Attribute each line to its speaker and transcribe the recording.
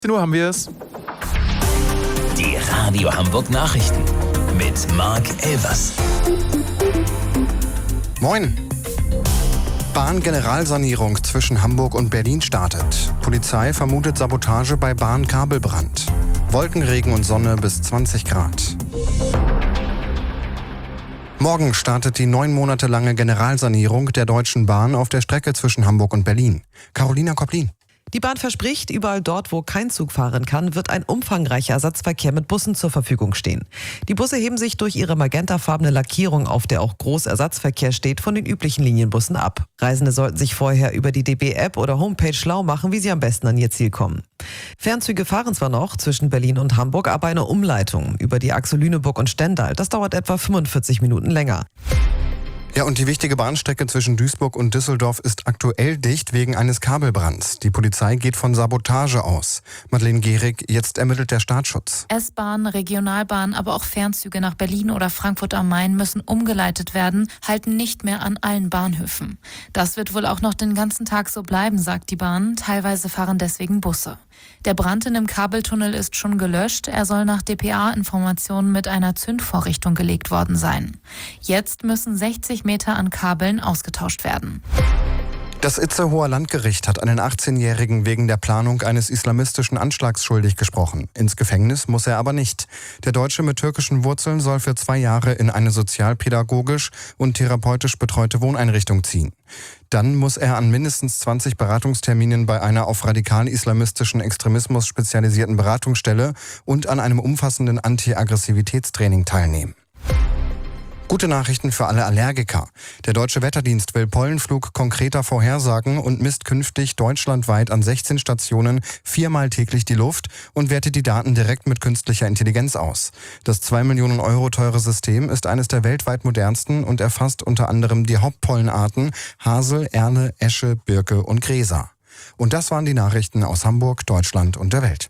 Speaker 1: Uhr haben wir es.
Speaker 2: Die Radio Hamburg Nachrichten mit Marc Elvers.
Speaker 3: Moin. Bahn-Generalsanierung zwischen Hamburg und Berlin startet. Polizei vermutet Sabotage bei Bahnkabelbrand. Wolkenregen und Sonne bis 20 Grad. Morgen startet die 9 Monate lange Generalsanierung der Deutschen Bahn auf der Strecke zwischen Hamburg und Berlin. Carolina Kopplin.
Speaker 4: Die Bahn verspricht, überall dort, wo kein Zug fahren kann, wird ein umfangreicher Ersatzverkehr mit Bussen zur Verfügung stehen. Die Busse heben sich durch ihre magentafarbene Lackierung, auf der auch Großersatzverkehr steht, von den üblichen Linienbussen ab. Reisende sollten sich vorher über die DB-App oder Homepage schlau machen, wie sie am besten an ihr Ziel kommen. Fernzüge fahren zwar noch zwischen Berlin und Hamburg, aber eine Umleitung über die Achse Lüneburg und Stendal, das dauert etwa 45 Minuten länger.
Speaker 3: Ja, und die wichtige Bahnstrecke zwischen Duisburg und Düsseldorf ist aktuell dicht wegen eines Kabelbrands. Die Polizei geht von Sabotage aus. Madeleine Gehrig, jetzt ermittelt der Staatsschutz.
Speaker 5: S-Bahn, Regionalbahn, aber auch Fernzüge nach Berlin oder Frankfurt am Main müssen umgeleitet werden, halten nicht mehr an allen Bahnhöfen. Das wird wohl auch noch den ganzen Tag so bleiben, sagt die Bahn. Teilweise fahren deswegen Busse. Der Brand in dem Kabeltunnel ist schon gelöscht. Er soll nach dpa-Informationen mit einer Zündvorrichtung gelegt worden sein. Jetzt müssen 60 Meter an Kabeln ausgetauscht werden.
Speaker 3: Das Itzehoer Landgericht hat einen 18-Jährigen wegen der Planung eines islamistischen Anschlags schuldig gesprochen. Ins Gefängnis muss er aber nicht. Der Deutsche mit türkischen Wurzeln soll für 2 Jahre in eine sozialpädagogisch und therapeutisch betreute Wohneinrichtung ziehen. Dann muss er an mindestens 20 Beratungsterminen bei einer auf radikal-islamistischen Extremismus spezialisierten Beratungsstelle und an einem umfassenden Anti-Aggressivitätstraining teilnehmen. Gute Nachrichten für alle Allergiker. Der Deutsche Wetterdienst will Pollenflug konkreter vorhersagen und misst künftig deutschlandweit an 16 Stationen 4-mal täglich die Luft und wertet die Daten direkt mit künstlicher Intelligenz aus. Das 2 Millionen Euro teure System ist eines der weltweit modernsten und erfasst unter anderem die Hauptpollenarten Hasel, Erle, Esche, Birke und Gräser. Und das waren die Nachrichten aus Hamburg, Deutschland und der Welt.